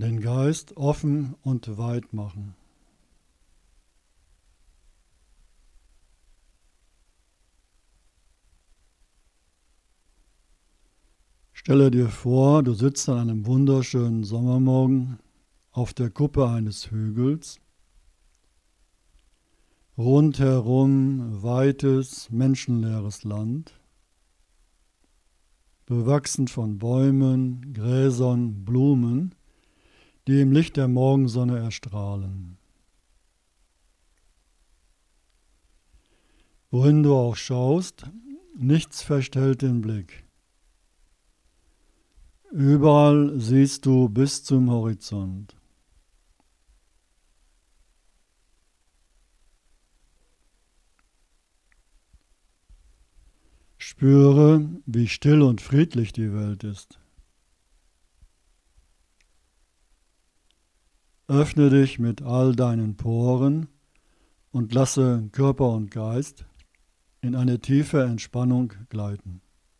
Den Geist offen und weit machen. Stelle dir vor, du sitzt an einem wunderschönen Sommermorgen auf der Kuppe eines Hügels. Rundherum weites, menschenleeres Land, bewachsen von Bäumen, Gräsern, Blumen, die im Licht der Morgensonne erstrahlen. Wohin du auch schaust, nichts verstellt den Blick. Überall siehst du bis zum Horizont. Spüre, wie still und friedlich die Welt ist. Öffne dich mit all deinen Poren und lasse Körper und Geist in eine tiefe Entspannung gleiten.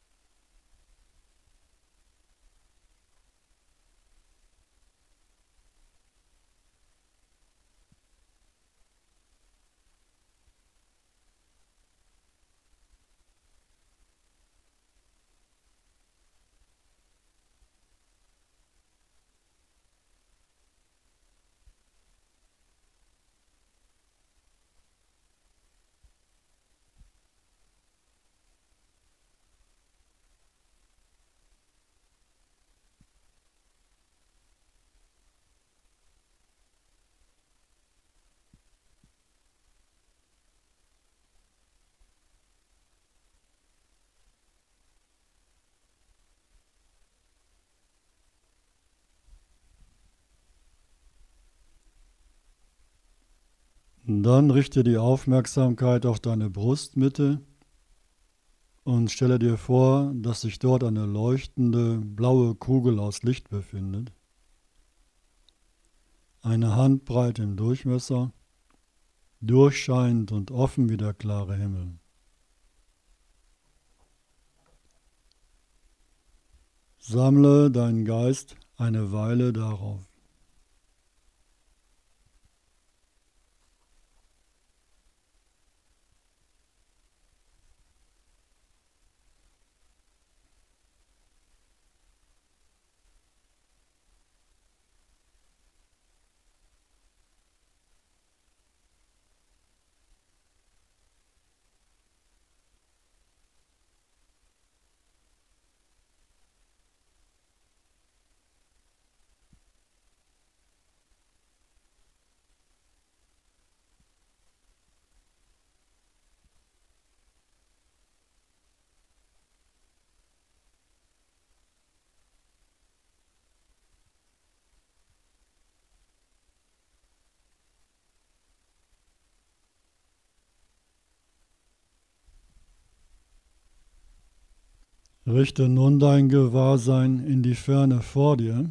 Dann richte die Aufmerksamkeit auf deine Brustmitte und stelle dir vor, dass sich dort eine leuchtende blaue Kugel aus Licht befindet. Eine Handbreit im Durchmesser, durchscheinend und offen wie der klare Himmel. Sammle deinen Geist eine Weile darauf. Richte nun dein Gewahrsein in die Ferne vor dir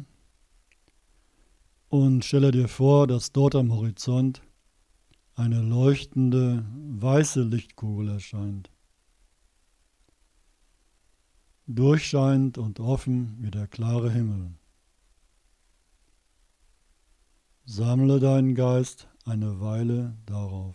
und stelle dir vor, dass dort am Horizont eine leuchtende, weiße Lichtkugel erscheint. Durchscheinend und offen wie der klare Himmel. Sammle deinen Geist eine Weile darauf.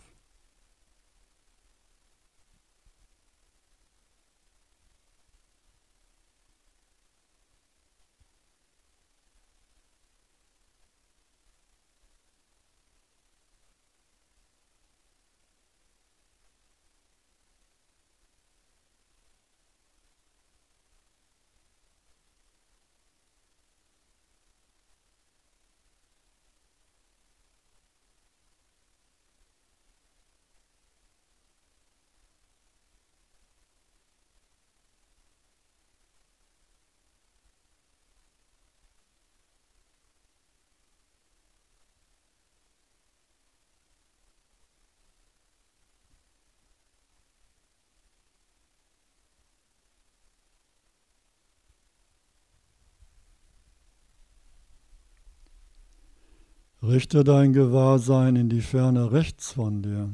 Richte dein Gewahrsein in die Ferne rechts von dir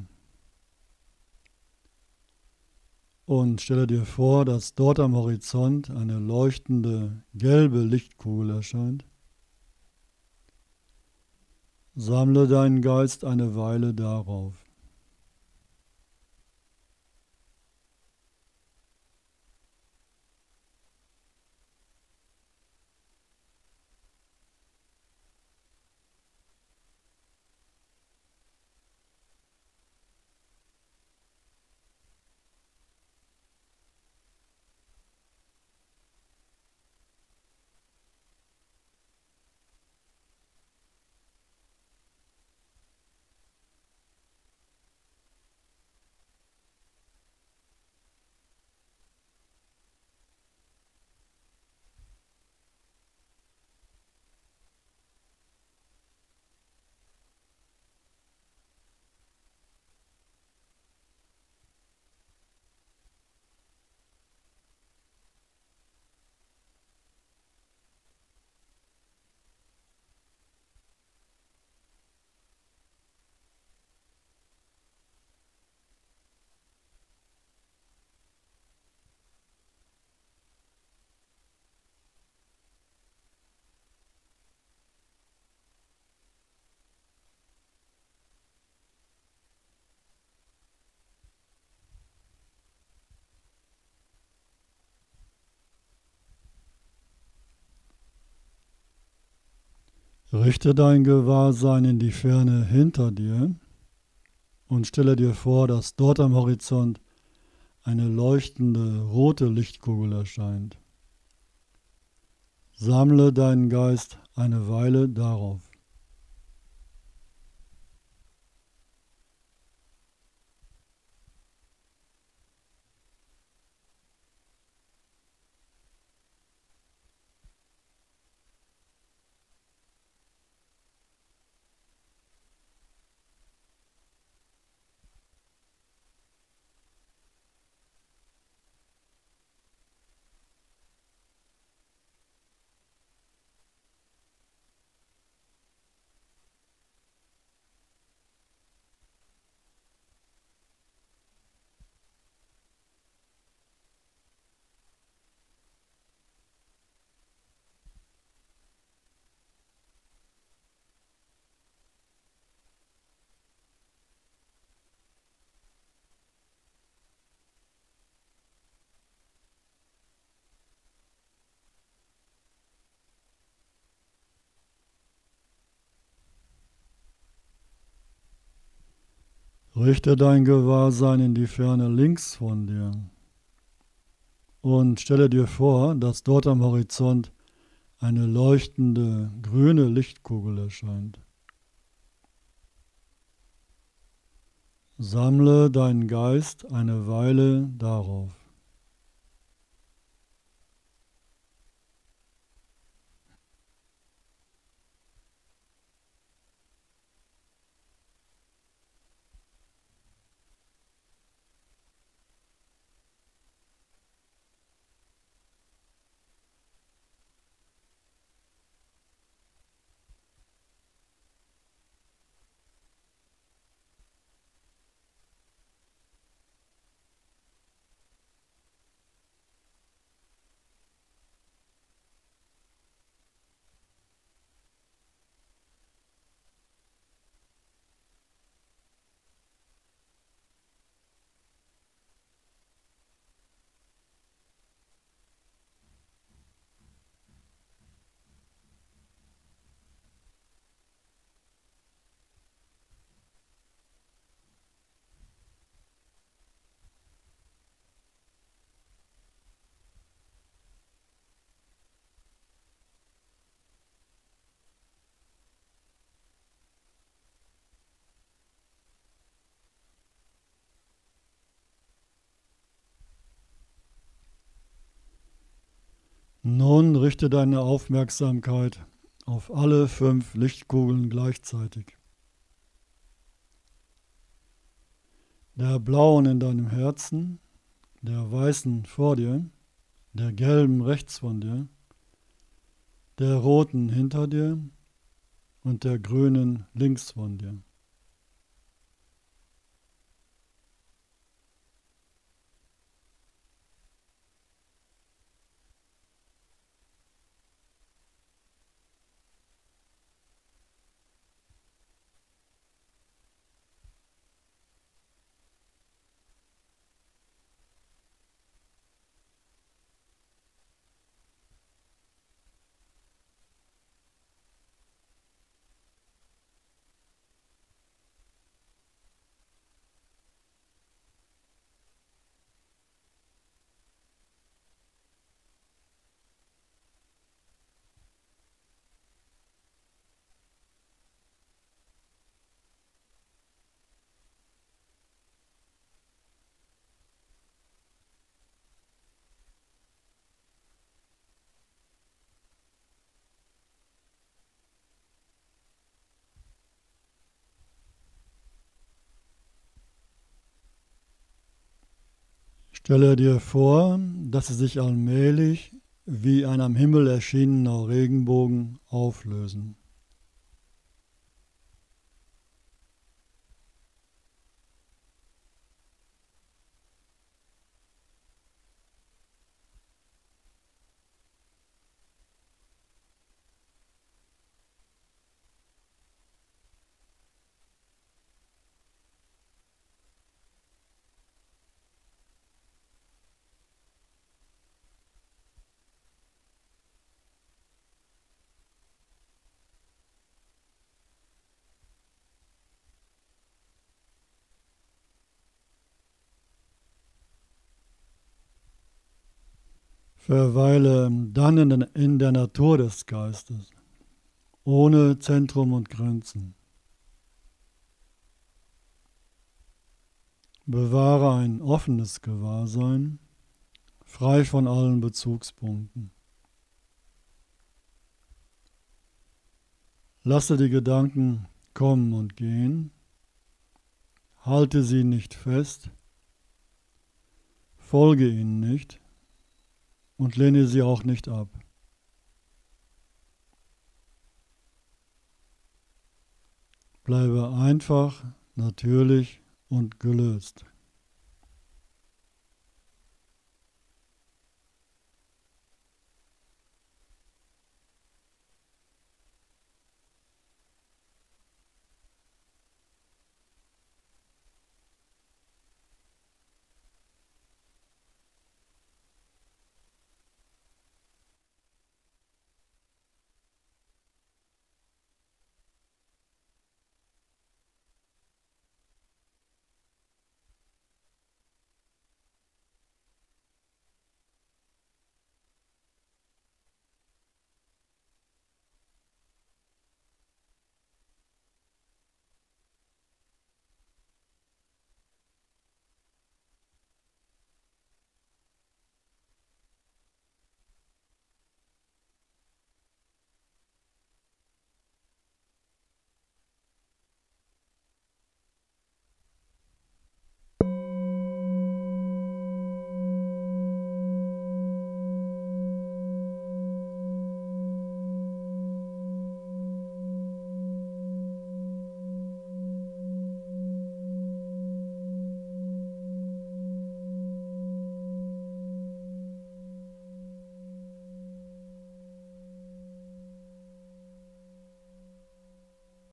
und stelle dir vor, dass dort am Horizont eine leuchtende gelbe Lichtkugel erscheint. Sammle deinen Geist eine Weile darauf. Richte dein Gewahrsein in die Ferne hinter dir und stelle dir vor, dass dort am Horizont eine leuchtende rote Lichtkugel erscheint. Sammle deinen Geist eine Weile darauf. Richte dein Gewahrsein in die Ferne links von dir und stelle dir vor, dass dort am Horizont eine leuchtende grüne Lichtkugel erscheint. Sammle deinen Geist eine Weile darauf. Nun richte deine Aufmerksamkeit auf alle 5 Lichtkugeln gleichzeitig. Der blauen in deinem Herzen, der weißen vor dir, der gelben rechts von dir, der roten hinter dir und der grünen links von dir. Stelle dir vor, dass sie sich allmählich wie ein am Himmel erschienener Regenbogen auflösen. Verweile dann in der Natur des Geistes, ohne Zentrum und Grenzen. Bewahre ein offenes Gewahrsein, frei von allen Bezugspunkten. Lasse die Gedanken kommen und gehen, halte sie nicht fest, folge ihnen nicht und lehne sie auch nicht ab. Bleibe einfach, natürlich und gelöst.